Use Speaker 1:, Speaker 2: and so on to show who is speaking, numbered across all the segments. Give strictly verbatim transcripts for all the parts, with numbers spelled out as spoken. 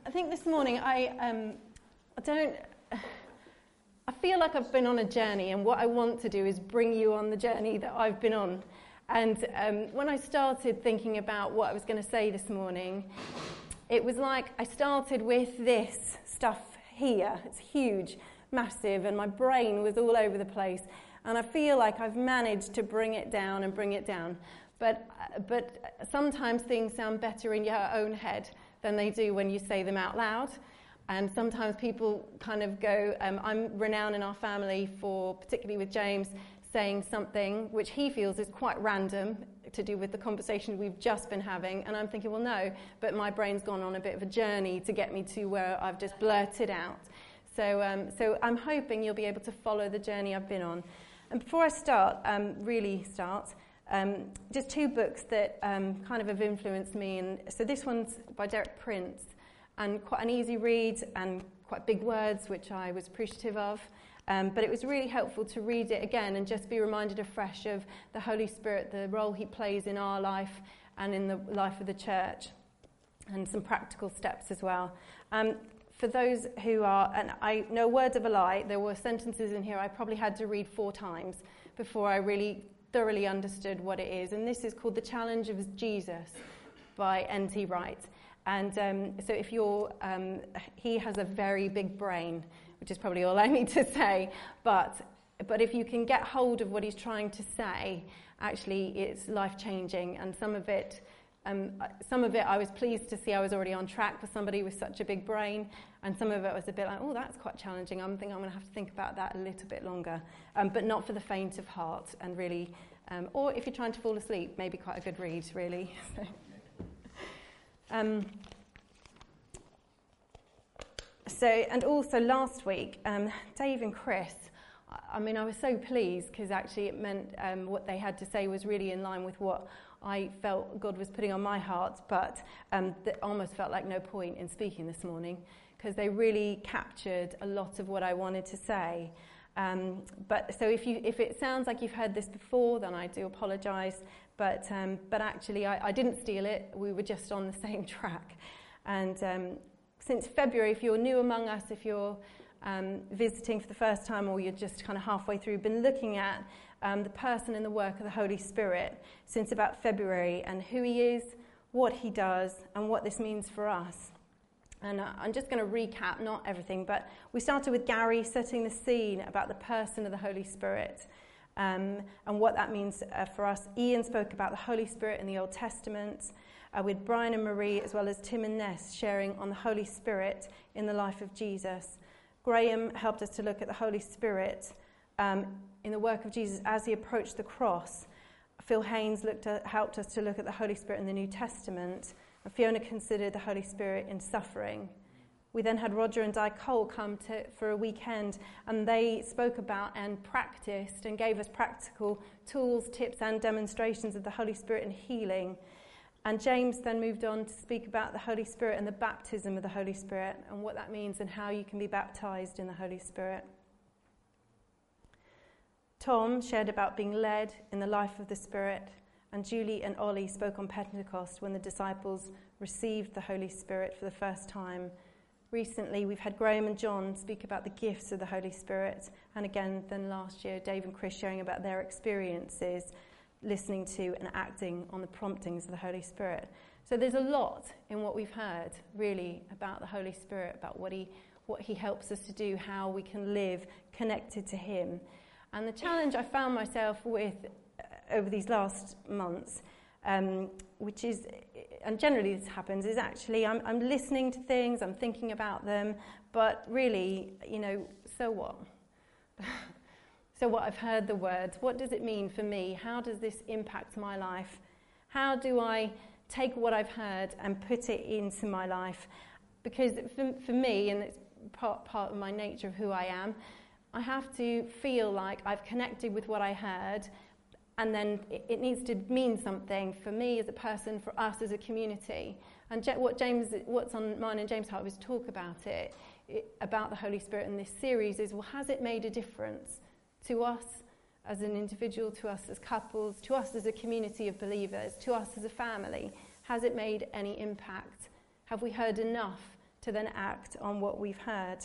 Speaker 1: I think this morning I um, I don't. I feel like I've been on a journey, and what I want to do is bring you on the journey that I've been on. And um, when I started thinking about what I was going to say this morning, it was like I started with this stuff here. It's huge, massive, and my brain was all over the place. And I feel like I've managed to bring it down and bring it down. But but sometimes things sound better in your own head than they do when you say them out loud. And sometimes people kind of go, um, I'm renowned in our family for, particularly with James, saying something which he feels is quite random to do with the conversation we've just been having. And I'm thinking, well, no, but my brain's gone on a bit of a journey to get me to where I've just blurted out. So, um, so I'm hoping you'll be able to follow the journey I've been on. And before I start, um, really start, um, just two books that um, kind of have influenced me. And so this one's by Derek Prince, and quite an easy read and quite big words, which I was appreciative of. Um, but it was really helpful to read it again and just be reminded afresh of the Holy Spirit, the role he plays in our life and in the life of the church, and some practical steps as well. Um, for those who are, and I know words of a lie, there were sentences in here I probably had to read four times before I really thoroughly understood what it is. And this is called The Challenge of Jesus by N T Wright. And um, so if you're, um, he has a very big brain, which is probably all I need to say, but but if you can get hold of what he's trying to say, actually it's life-changing. And some of it, um, some of it I was pleased to see I was already on track for somebody with such a big brain, and some of it was a bit like, oh, that's quite challenging. I'm thinking I'm going to have to think about that a little bit longer, um, but not for the faint of heart, and really, um, or if you're trying to fall asleep, maybe quite a good read, really. So. Um, so, and also last week, um, Dave and Chris, I, I mean, I was so pleased because actually it meant um, what they had to say was really in line with what I felt God was putting on my heart, but um, that almost felt like no point in speaking this morning because they really captured a lot of what I wanted to say. Um, but so if you if it sounds like you've heard this before, then I do apologise. But um, but actually, I, I didn't steal it. We were just on the same track. And um, since February, if you're new among us, if you're um, visiting for the first time, or you're just kind of halfway through, been looking at um, the person and the work of the Holy Spirit since about February, and who he is, what he does, and what this means for us. And uh, I'm just going to recap, not everything, but we started with Gary setting the scene about the person of the Holy Spirit. Um, and what that means uh, for us. Ian spoke about the Holy Spirit in the Old Testament, uh, with Brian and Marie, as well as Tim and Ness, sharing on the Holy Spirit in the life of Jesus. Graham helped us to look at the Holy Spirit um, in the work of Jesus as he approached the cross. Phil Haynes looked at, helped us to look at the Holy Spirit in the New Testament. And Fiona considered the Holy Spirit in suffering. We then had Roger and Di Cole come to, for a weekend, and they spoke about and practiced and gave us practical tools, tips and demonstrations of the Holy Spirit and healing. And James then moved on to speak about the Holy Spirit and the baptism of the Holy Spirit and what that means and how you can be baptized in the Holy Spirit. Tom shared about being led in the life of the Spirit, and Julie and Ollie spoke on Pentecost when the disciples received the Holy Spirit for the first time. Recently, we've had Graham and John speak about the gifts of the Holy Spirit, and again, then last year, Dave and Chris sharing about their experiences, listening to and acting on the promptings of the Holy Spirit. So there's a lot in what we've heard, really, about the Holy Spirit, about what he what he helps us to do, how we can live connected to him. And the challenge I found myself with uh, over these last months, um, which is, and generally this happens, is actually I'm, I'm listening to things, I'm thinking about them, but really, you know, so what? So what, I've heard the words. What does it mean for me? How does this impact my life? How do I take what I've heard and put it into my life? Because for, for me, and it's part, part of my nature of who I am, I have to feel like I've connected with what I heard, and then it, it needs to mean something for me as a person, for us as a community. And Je- what James, what's on mine and James' heart was talk about it, it, about the Holy Spirit in this series is, well, has it made a difference to us as an individual, to us as couples, to us as a community of believers, to us as a family? Has it made any impact? Have we heard enough to then act on what we've heard.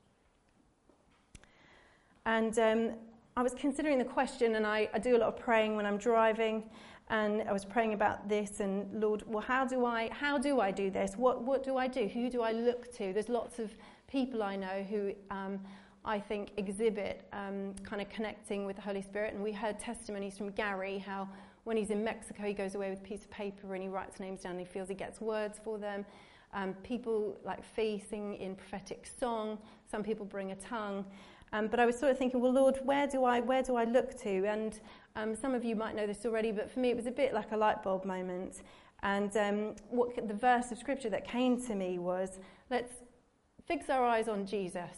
Speaker 1: And um, I was considering the question, and I, I do a lot of praying when I'm driving, and I was praying about this, and Lord, well, how do I how do I do this? What what do I do? Who do I look to? There's lots of people I know who um, I think exhibit um, kind of connecting with the Holy Spirit, and we heard testimonies from Gary how when he's in Mexico he goes away with a piece of paper and he writes names down and he feels he gets words for them. Um, people like Fee sing in prophetic song. Some people bring a tongue. Um, but I was sort of thinking, well, Lord, where do I where do I look to? And um, some of you might know this already, but for me it was a bit like a light bulb moment. And um, what the verse of scripture that came to me was, let's fix our eyes on Jesus,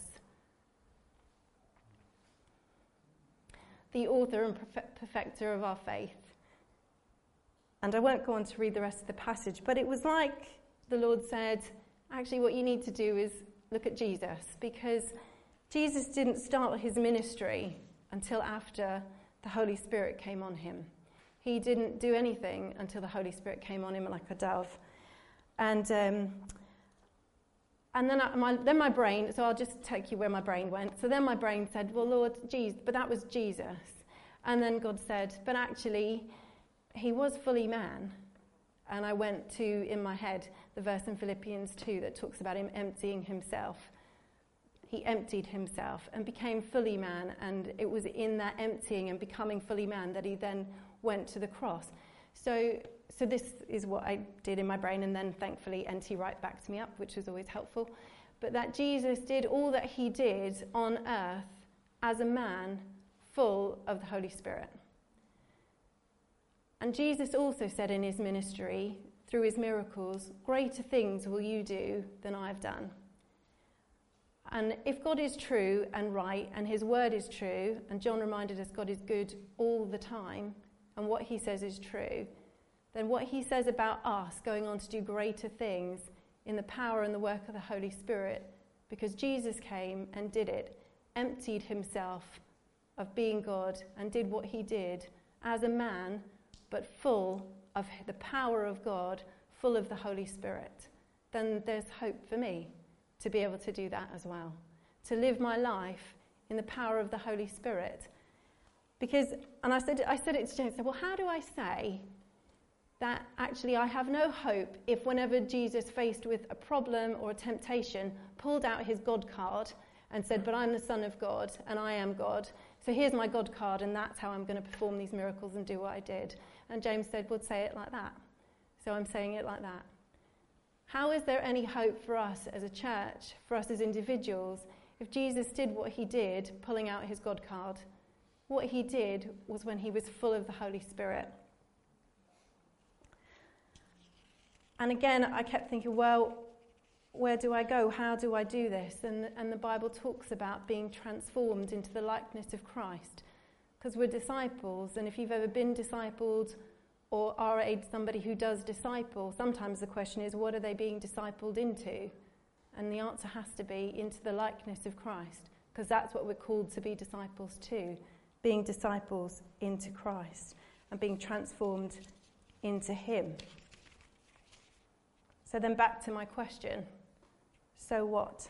Speaker 1: the author and perfecter of our faith. And I won't go on to read the rest of the passage, but it was like the Lord said, actually what you need to do is look at Jesus, because Jesus didn't start his ministry until after the Holy Spirit came on him. He didn't do anything until the Holy Spirit came on him like a dove. And um, and then I, my then my brain, so I'll just take you where my brain went. So then my brain said, well, Lord, Jesus, but that was Jesus. And then God said, but actually, he was fully man. And I went to, in my head, the verse in Philippians two that talks about him emptying himself. He emptied himself and became fully man, and it was in that emptying and becoming fully man that he then went to the cross. So so this is what I did in my brain, and then thankfully N T right backed me up, which was always helpful. But that Jesus did all that he did on earth as a man full of the Holy Spirit. And Jesus also said in his ministry, through his miracles, greater things will you do than I've done. And if God is true and right, and his word is true, and John reminded us God is good all the time, and what he says is true, then what he says about us going on to do greater things in the power and the work of the Holy Spirit, because Jesus came and did it, emptied himself of being God and did what he did as a man, but full of the power of God, full of the Holy Spirit, then there's hope for me to be able to do that as well, to live my life in the power of the Holy Spirit. Because, and I said, I said it to James, I said, well, how do I say that actually I have no hope if whenever Jesus, faced with a problem or a temptation, pulled out his God card and said, but I'm the Son of God and I am God, so here's my God card and that's how I'm going to perform these miracles and do what I did. And James said, well, say it like that. So I'm saying it like that. How is there any hope for us as a church, for us as individuals, if Jesus did what he did, pulling out his God card? What he did was when he was full of the Holy Spirit. And again, I kept thinking, well, where do I go? How do I do this? And, and the Bible talks about being transformed into the likeness of Christ, because we're disciples, and if you've ever been discipled or are a, somebody who does disciple, sometimes the question is, what are they being discipled into? And the answer has to be into the likeness of Christ, because that's what we're called to be disciples to, being disciples into Christ and being transformed into him. So then back to my question, so what?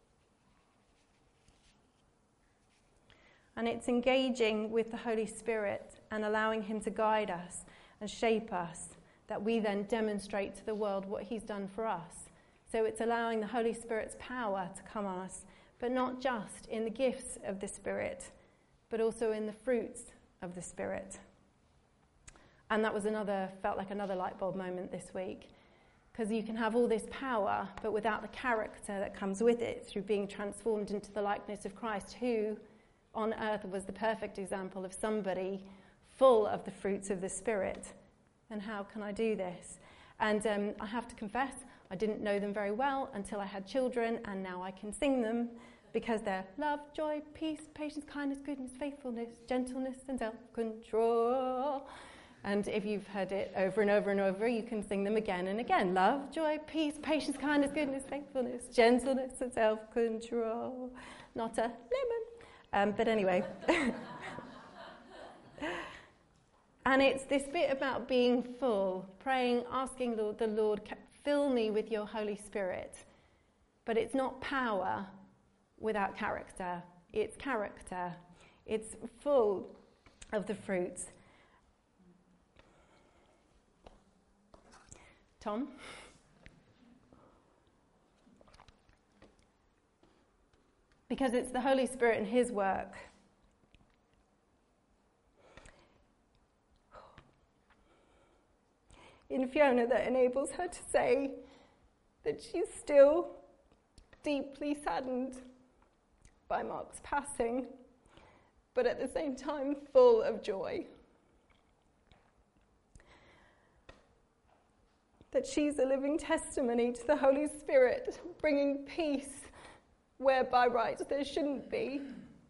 Speaker 1: And it's engaging with the Holy Spirit and allowing him to guide us and shape us, that we then demonstrate to the world what he's done for us. So it's allowing the Holy Spirit's power to come on us, but not just in the gifts of the Spirit, but also in the fruits of the Spirit. And that was another, felt like another light bulb moment this week, because you can have all this power, but without the character that comes with it through being transformed into the likeness of Christ, who on earth was the perfect example of somebody full of the fruits of the Spirit. And how can I do this? And um, I have to confess, I didn't know them very well until I had children, and now I can sing them because they're love, joy, peace, patience, kindness, goodness, faithfulness, gentleness, and self-control. And if you've heard it over and over and over, you can sing them again and again. Love, joy, peace, patience, kindness, goodness, faithfulness, gentleness, and self-control. Not a lemon. Um, but anyway. And it's this bit about being full, praying, asking Lord, the Lord, fill me with your Holy Spirit. But it's not power without character. It's character. It's full of the fruits. Tom? Because it's the Holy Spirit and his work. In Fiona that enables her to say that she's still deeply saddened by Mark's passing, but at the same time full of joy. That she's a living testimony to the Holy Spirit, bringing peace where by rights there shouldn't be,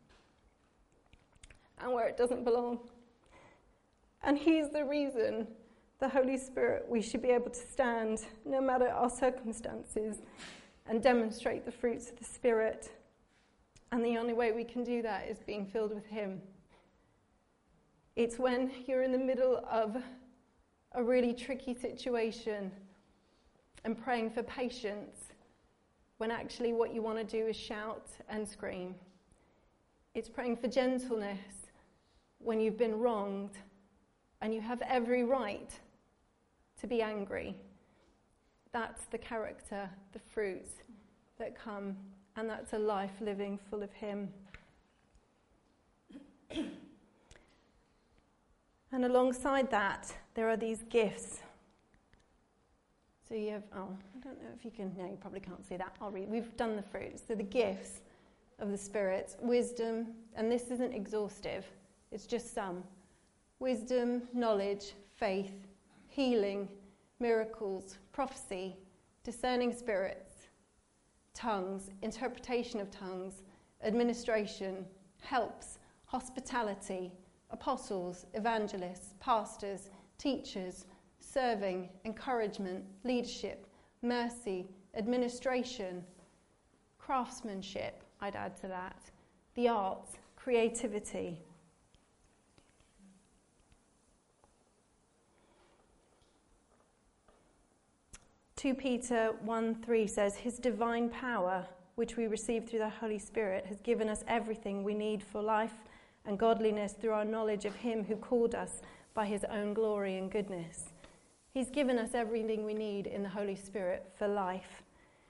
Speaker 1: and where it doesn't belong. And he's the reason, the Holy Spirit, we should be able to stand, no matter our circumstances, and demonstrate the fruits of the Spirit. And the only way we can do that is being filled with him. It's when you're in the middle of a really tricky situation and praying for patience, when actually what you want to do is shout and scream. It's praying for gentleness when you've been wronged and you have every right to be angry. That's the character, the fruits that come, and that's a life living full of him. And alongside that, there are these gifts. So you have, oh, I don't know if you can, no, you probably can't see that. I'll read. We've done the fruits. So the gifts of the Spirit, wisdom, and this isn't exhaustive, it's just some. Wisdom, knowledge, faith, healing, miracles, prophecy, discerning spirits, tongues, interpretation of tongues, administration, helps, hospitality, apostles, evangelists, pastors, teachers, serving, encouragement, leadership, mercy, administration, craftsmanship, I'd add to that, the arts, creativity. Second Peter one three says, his divine power, which we receive through the Holy Spirit, has given us everything we need for life and godliness through our knowledge of him who called us by his own glory and goodness. He's given us everything we need in the Holy Spirit for life.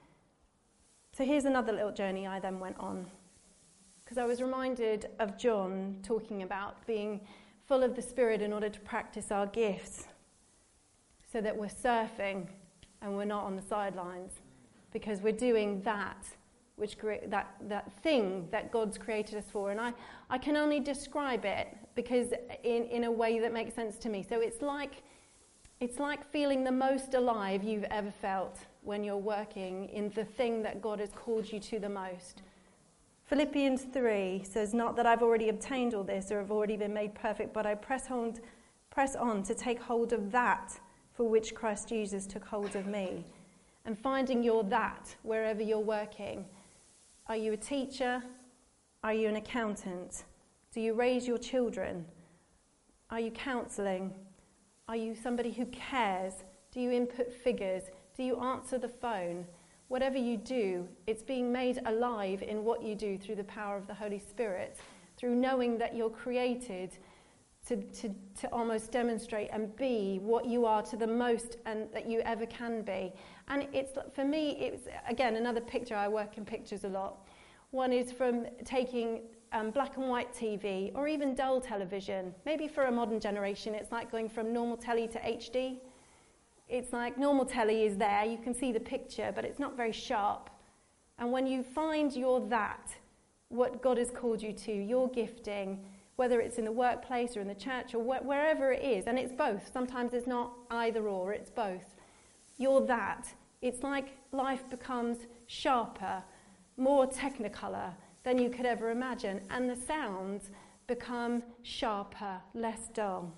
Speaker 1: So here's another little journey I then went on, because I was reminded of John talking about being full of the Spirit in order to practice our gifts, so that we're surfing and we're not on the sidelines, because we're doing that which that that thing that God's created us for. And I, I can only describe it because in, in a way that makes sense to me. So it's like it's like feeling the most alive you've ever felt when you're working in the thing that God has called you to the most. Philippians three says, not that I've already obtained all this or have already been made perfect, but I press on, press on to take hold of that for which Christ Jesus took hold of me. And finding your that wherever you're working. Are you a teacher? Are you an accountant? Do you raise your children? Are you counselling? Are you somebody who cares? Do you input figures? Do you answer the phone? Whatever you do, it's being made alive in what you do through the power of the Holy Spirit, through knowing that you're created to, to, to almost demonstrate and be what you are to the most and that you ever can be. And it's, for me, it's, again, another picture. I work in pictures a lot. One is from taking um, black and white T V or even dull television. Maybe for a modern generation, it's like going from normal telly to H D. It's like normal telly is there, you can see the picture, but it's not very sharp. And when you find your that, what God has called you to, your gifting, whether it's in the workplace or in the church or wh- wherever it is, and it's both. Sometimes it's not either or, it's both. You're that. It's like life becomes sharper, more technicolor than you could ever imagine, and the sounds become sharper, less dull.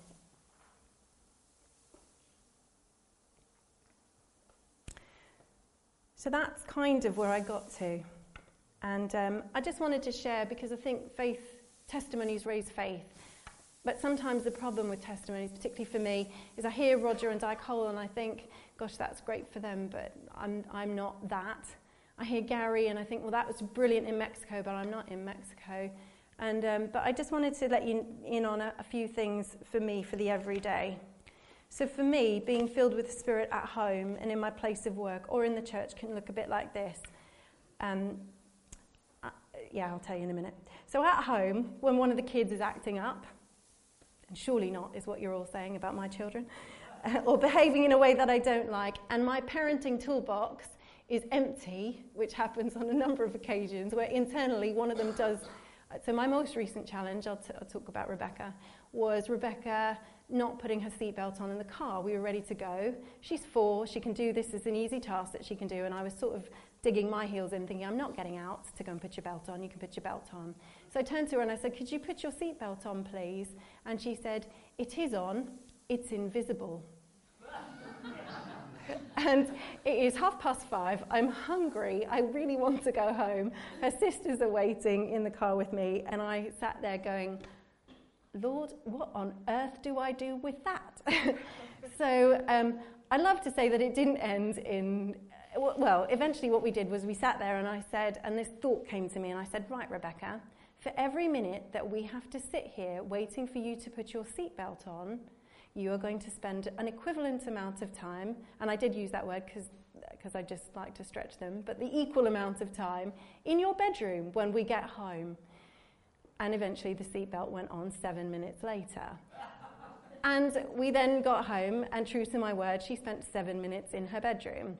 Speaker 1: So that's kind of where I got to. And um, I just wanted to share, because I think faith, testimonies raise faith. But sometimes the problem with testimonies, particularly for me, is I hear Roger and Di Cole and I think, gosh, that's great for them, but I'm I'm not that. I hear Gary and I think, well, that was brilliant in Mexico, but I'm not in Mexico. And um, but I just wanted to let you in on a, a few things for me for the everyday. So for me, being filled with the Spirit at home and in my place of work or in the church can look a bit like this. Um, uh, yeah, I'll tell you in a minute. So at home, when one of the kids is acting up, and surely not is what you're all saying about my children, uh, or behaving in a way that I don't like, and my parenting toolbox is empty, which happens on a number of occasions, where internally one of them does. So my most recent challenge, I'll, t- I'll talk about Rebecca, was Rebecca not putting her seatbelt on in the car. We were ready to go. She's four. She can do this as an easy task that she can do. And I was sort of digging my heels in, thinking, I'm not getting out to go and put your belt on. You can put your belt on. So I turned to her and I said, could you put your seatbelt on, please? And she said, it is on. It's invisible. And it is half past five. I'm hungry. I really want to go home. Her sisters are waiting in the car with me. And I sat there going, Lord, what on earth do I do with that? So um, I'd love to say that it didn't end in, uh, well, eventually what we did was we sat there and I said, and this thought came to me, and I said, right, Rebecca, for every minute that we have to sit here waiting for you to put your seatbelt on, you are going to spend an equivalent amount of time, and I did use that word because because I just like to stretch them, but the equal amount of time in your bedroom when we get home. And eventually the seatbelt went on seven minutes later. And we then got home, and true to my word, she spent seven minutes in her bedroom.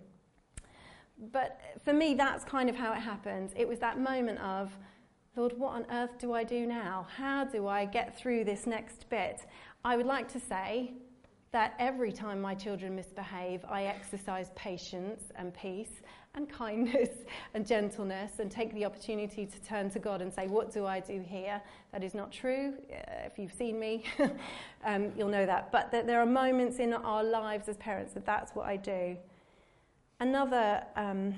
Speaker 1: But for me, that's kind of how it happened. It was that moment of, Lord, what on earth do I do now? How do I get through this next bit? I would like to say that every time my children misbehave, I exercise patience and peace and kindness and gentleness and take the opportunity to turn to God and say, what do I do here? That is not true. Uh, if you've seen me, um, you'll know that. But that there are moments in our lives as parents that that's what I do. Another um,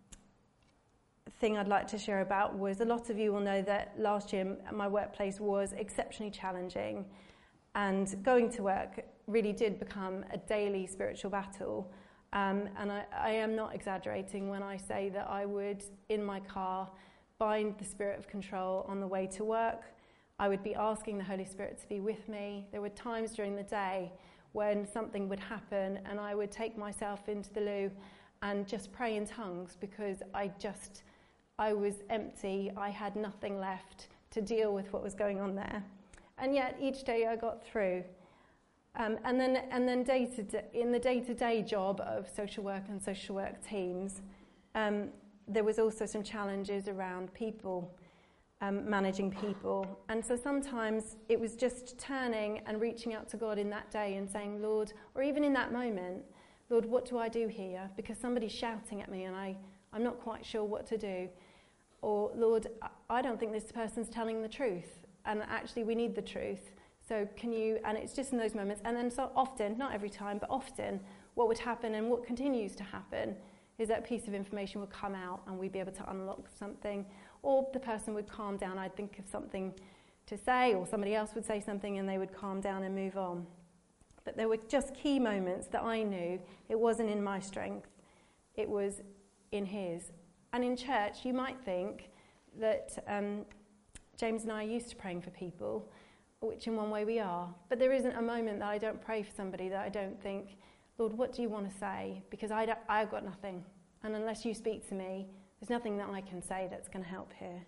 Speaker 1: thing I'd like to share about was a lot of you will know that last year my workplace was exceptionally challenging. And going to work really did become a daily spiritual battle. Um, and I, I am not exaggerating when I say that I would, in my car, bind the spirit of control on the way to work. I would be asking the Holy Spirit to be with me. There were times during the day when something would happen and I would take myself into the loo and just pray in tongues because I just, I was empty. I had nothing left to deal with what was going on there. And yet each day I got through. Um, and then and then day to day, in the day-to-day job of social work and social work teams, um, there was also some challenges around people, um, managing people. And so sometimes it was just turning and reaching out to God in that day and saying, Lord, or even in that moment, Lord, what do I do here? Because somebody's shouting at me and I, I'm not quite sure what to do. Or, Lord, I don't think this person's telling the truth. And actually we need the truth. So can you, and it's just in those moments. And then so often, not every time, but often, what would happen and what continues to happen is that piece of information would come out and we'd be able to unlock something. Or the person would calm down. I'd think of something to say, or somebody else would say something and they would calm down and move on. But there were just key moments that I knew it wasn't in my strength. It was in his. And in church, you might think that um, James and I are used to praying for people, which in one way we are. But there isn't a moment that I don't pray for somebody that I don't think, Lord, what do you want to say? Because I don't, I've got nothing. And unless you speak to me, there's nothing that I can say that's going to help here.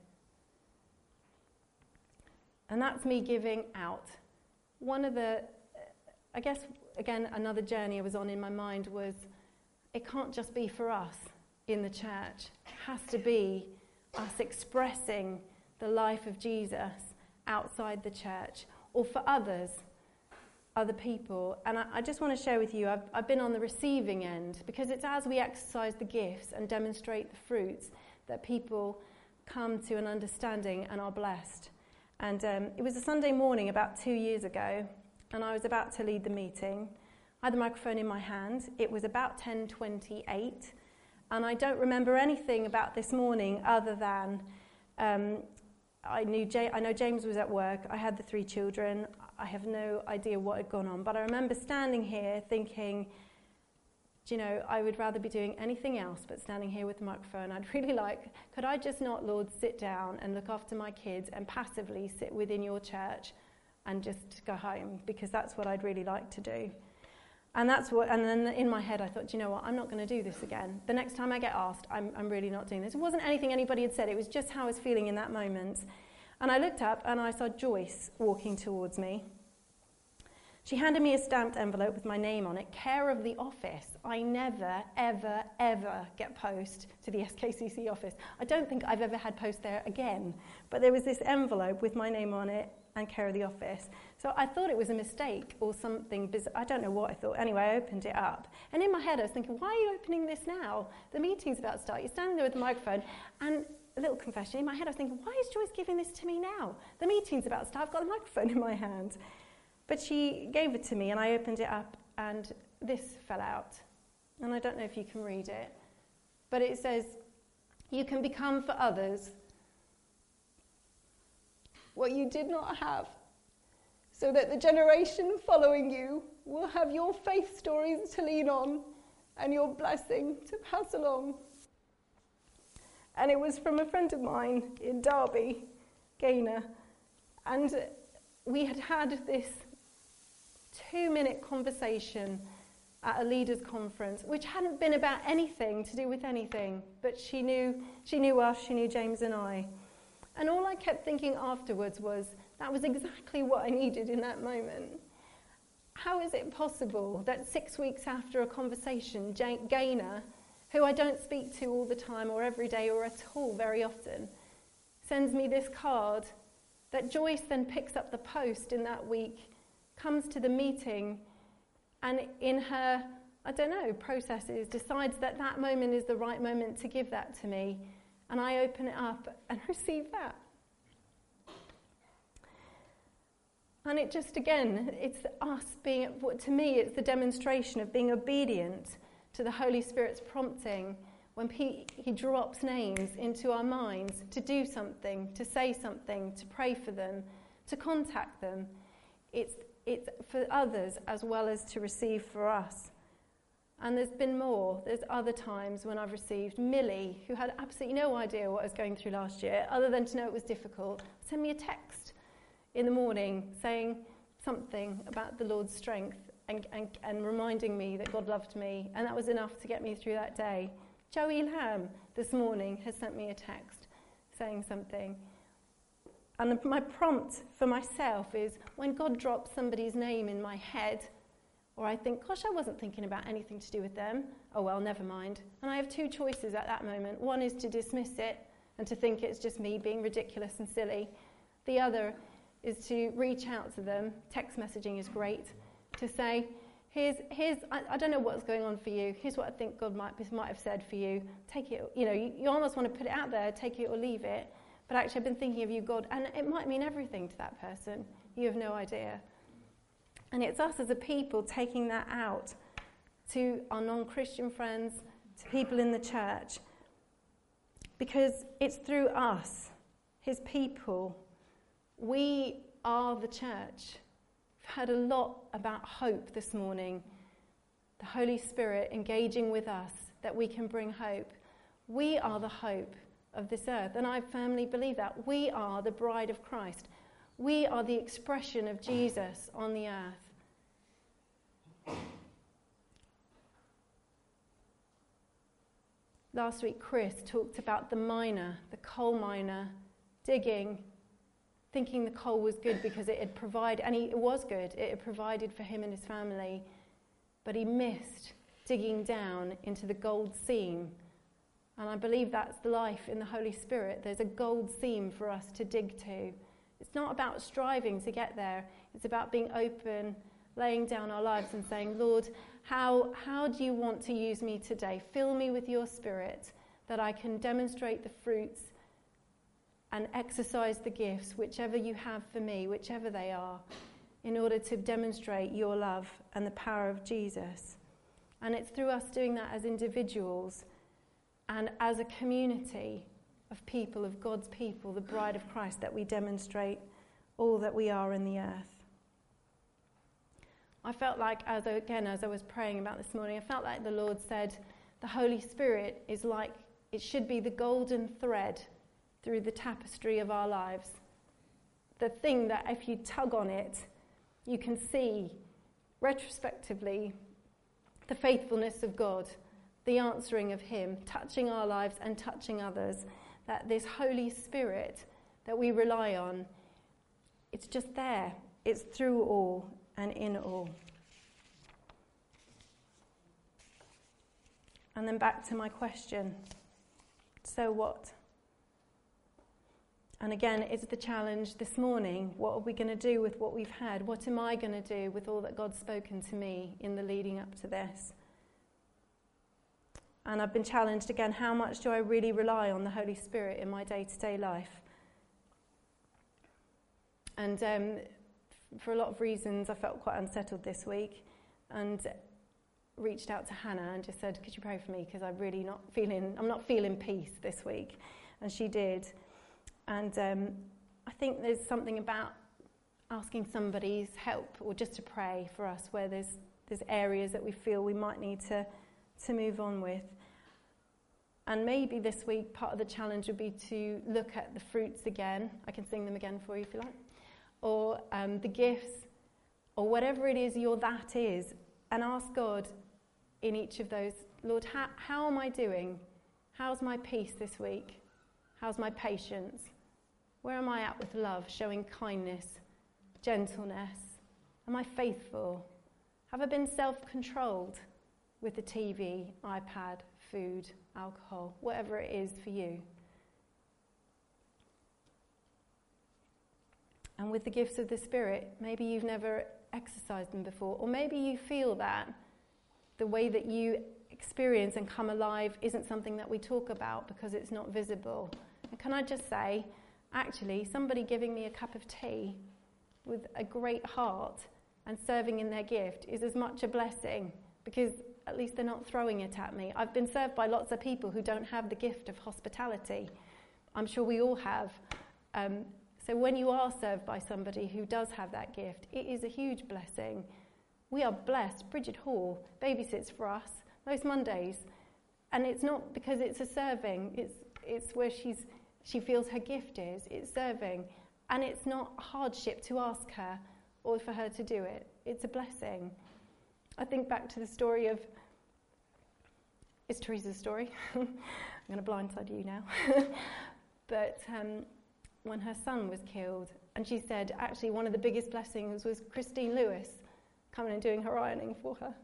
Speaker 1: And that's me giving out. One of the, I guess, again, another journey I was on in my mind was, it can't just be for us in the church. It has to be us expressing the life of Jesus outside the church, or for others, other people. And I, I just want to share with you, I've, I've been on the receiving end, because it's as we exercise the gifts and demonstrate the fruits that people come to an understanding and are blessed. And um, it was a Sunday morning about two years ago, and I was about to lead the meeting. I had the microphone in my hand. It was about ten twenty-eight, and I don't remember anything about this morning other than um, I knew J- I know James was at work. I had the three children. I have no idea what had gone on, but I remember standing here thinking, do you know, I would rather be doing anything else but standing here with the microphone. I'd really like, could I just not, Lord, sit down and look after my kids and passively sit within your church and just go home? Because that's what I'd really like to do. And that's what, and then in my head I thought, do you know what, I'm not going to do this again. The next time I get asked, I'm, I'm really not doing this. It wasn't anything anybody had said, it was just how I was feeling in that moment. And I looked up and I saw Joyce walking towards me. She handed me a stamped envelope with my name on it, care of the office. I never, ever, ever get post to the S K C C office. I don't think I've ever had post there again. But there was this envelope with my name on it and care of the office. So I thought it was a mistake or something bizarre. I don't know what I thought. Anyway, I opened it up. And in my head, I was thinking, why are you opening this now? The meeting's about to start. You're standing there with the microphone. And a little confession, in my head, I was thinking, why is Joyce giving this to me now? The meeting's about to start. I've got the microphone in my hand. But she gave it to me, and I opened it up, and this fell out. And I don't know if you can read it. But it says, you can become for others what you did not have, so that the generation following you will have your faith stories to lean on and your blessing to pass along. And it was from a friend of mine in Derby, Gaynor, and we had had this two-minute conversation at a leaders' conference, which hadn't been about anything to do with anything, but she knew, she knew us, she knew James and I. And all I kept thinking afterwards was, that was exactly what I needed in that moment. How is it possible that six weeks after a conversation, Gaynor, who I don't speak to all the time or every day or at all very often, sends me this card, that Joyce then picks up the post in that week, comes to the meeting, and in her, I don't know, processes, decides that that moment is the right moment to give that to me. And I open it up and receive that. And it just, again, it's us being, to me, it's the demonstration of being obedient to the Holy Spirit's prompting when he, he drops names into our minds to do something, to say something, to pray for them, to contact them. It's, it's for others as well as to receive for us. And there's been more. There's other times when I've received Millie, who had absolutely no idea what I was going through last year, other than to know it was difficult, send me a text in the morning saying something about the Lord's strength and, and, and reminding me that God loved me, and that was enough to get me through that day. Joey Lamb this morning has sent me a text saying something. And my prompt for myself is, when God drops somebody's name in my head, or I think, gosh, I wasn't thinking about anything to do with them. Oh, well, never mind. And I have two choices at that moment. One is to dismiss it and to think it's just me being ridiculous and silly. The other is to reach out to them. Text messaging is great. To say, here's, here's I, I don't know what's going on for you. Here's what I think God might, might have said for you. Take it, you know, you, you almost want to put it out there, take it or leave it. But actually, I've been thinking of you, God, and it might mean everything to that person. You have no idea. And it's us as a people taking that out to our non-Christian friends, to people in the church, because it's through us, his people. We are the church. We've heard a lot about hope this morning. The Holy Spirit engaging with us, that we can bring hope. We are the hope of this earth, and I firmly believe that. We are the bride of Christ. We are the expression of Jesus on the earth. Last week, Chris talked about the miner, the coal miner, digging, thinking the coal was good because it had provided, and he, it was good, it had provided for him and his family, but he missed digging down into the gold seam. And I believe that's the life in the Holy Spirit. There's a gold seam for us to dig to. It's not about striving to get there. It's about being open, laying down our lives and saying, Lord, how, how do you want to use me today? Fill me with your Spirit, that I can demonstrate the fruits and exercise the gifts, whichever you have for me, whichever they are, in order to demonstrate your love and the power of Jesus. And it's through us doing that as individuals and as a community of people, of God's people, the bride of Christ, that we demonstrate all that we are in the earth. I felt like, as I, again, as I was praying about this morning, I felt like the Lord said, the Holy Spirit is like, it should be the golden thread through the tapestry of our lives. The thing that if you tug on it, you can see retrospectively the faithfulness of God, the answering of him, touching our lives and touching others, that this Holy Spirit that we rely on, it's just there. It's through all and in all. And then back to my question. So what? And again, it's the challenge this morning. What are we going to do with what we've had? What am I going to do with all that God's spoken to me in the leading up to this? And I've been challenged again, how much do I really rely on the Holy Spirit in my day-to-day life? And um, for a lot of reasons, I felt quite unsettled this week and reached out to Hannah and just said, could you pray for me? Because I'm really not feeling, I'm not feeling peace this week. And she did. And um, I think there's something about asking somebody's help or just to pray for us where there's there's areas that we feel we might need to, to move on with. And maybe this week part of the challenge would be to look at the fruits again. I can sing them again for you if you like. Or um, the gifts, or whatever it is your that is, and ask God in each of those, Lord, how, how am I doing? How's my peace this week? How's my patience? Where am I at with love, showing kindness, gentleness? Am I faithful? Have I been self-controlled with the T V, iPad, food, alcohol, whatever it is for you? And with the gifts of the Spirit, maybe you've never exercised them before, or maybe you feel that the way that you experience and come alive isn't something that we talk about because it's not visible. And can I just say, actually, somebody giving me a cup of tea with a great heart and serving in their gift is as much a blessing, because at least they're not throwing it at me. I've been served by lots of people who don't have the gift of hospitality. I'm sure we all have. Um, so when you are served by somebody who does have that gift, it is a huge blessing. We are blessed. Bridget Hall babysits for us most Mondays. And it's not because it's a serving. It's it's where she's she feels her gift is. It's serving. And it's not a hardship to ask her or for her to do it. It's a blessing. I think back to the story of, it's Teresa's story. I'm going to blindside you now. But um, when her son was killed, and she said, actually, one of the biggest blessings was Christine Lewis coming and doing her ironing for her.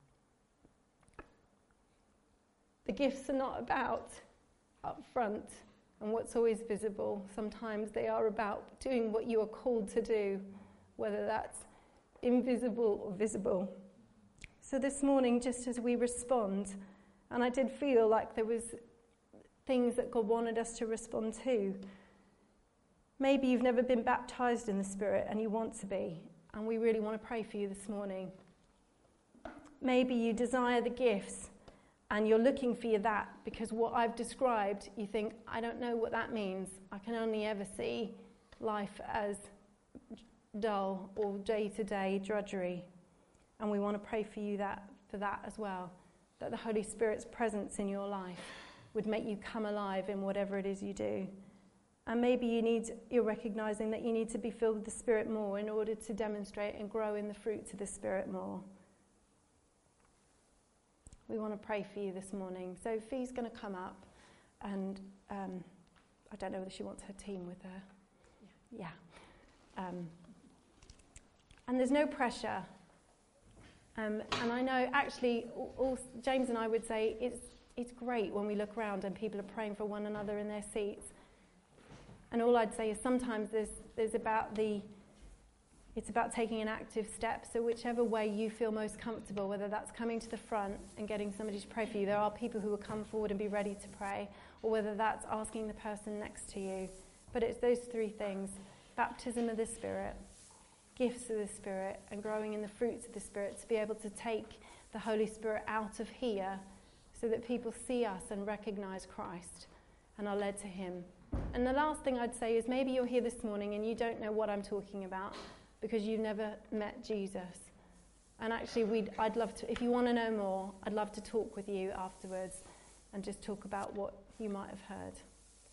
Speaker 1: The gifts are not about up front and what's always visible. Sometimes they are about doing what you are called to do, whether that's invisible or visible. So this morning, just as we respond, and I did feel like there was things that God wanted us to respond to. Maybe you've never been baptized in the Spirit and you want to be, and we really want to pray for you this morning. Maybe you desire the gifts and you're looking for your that, because what I've described, you think, I don't know what that means. I can only ever see life as dull or day-to-day drudgery. And we want to pray for you that for that as well, that the Holy Spirit's presence in your life would make you come alive in whatever it is you do. And maybe you need, you're recognizing that you need to be filled with the Spirit more in order to demonstrate and grow in the fruits of the Spirit more. We want to pray for you this morning. So Fee's going to come up, and um, I don't know whether she wants her team with her. Yeah. yeah. Um, and there's no pressure. Um, and I know, actually, all, all, James and I would say it's it's great when we look around and people are praying for one another in their seats. And all I'd say is sometimes there's there's about the it's about taking an active step. So whichever way you feel most comfortable, whether that's coming to the front and getting somebody to pray for you, there are people who will come forward and be ready to pray, or whether that's asking the person next to you. But it's those three things: baptism of the Spirit, gifts of the Spirit, and growing in the fruits of the Spirit, to be able to take the Holy Spirit out of here so that people see us and recognize Christ and are led to him. And the last thing I'd say is, maybe you're here this morning and you don't know what I'm talking about because you've never met Jesus. And actually, we'd, I'd love to, if you want to know more, I'd love to talk with you afterwards and just talk about what you might have heard.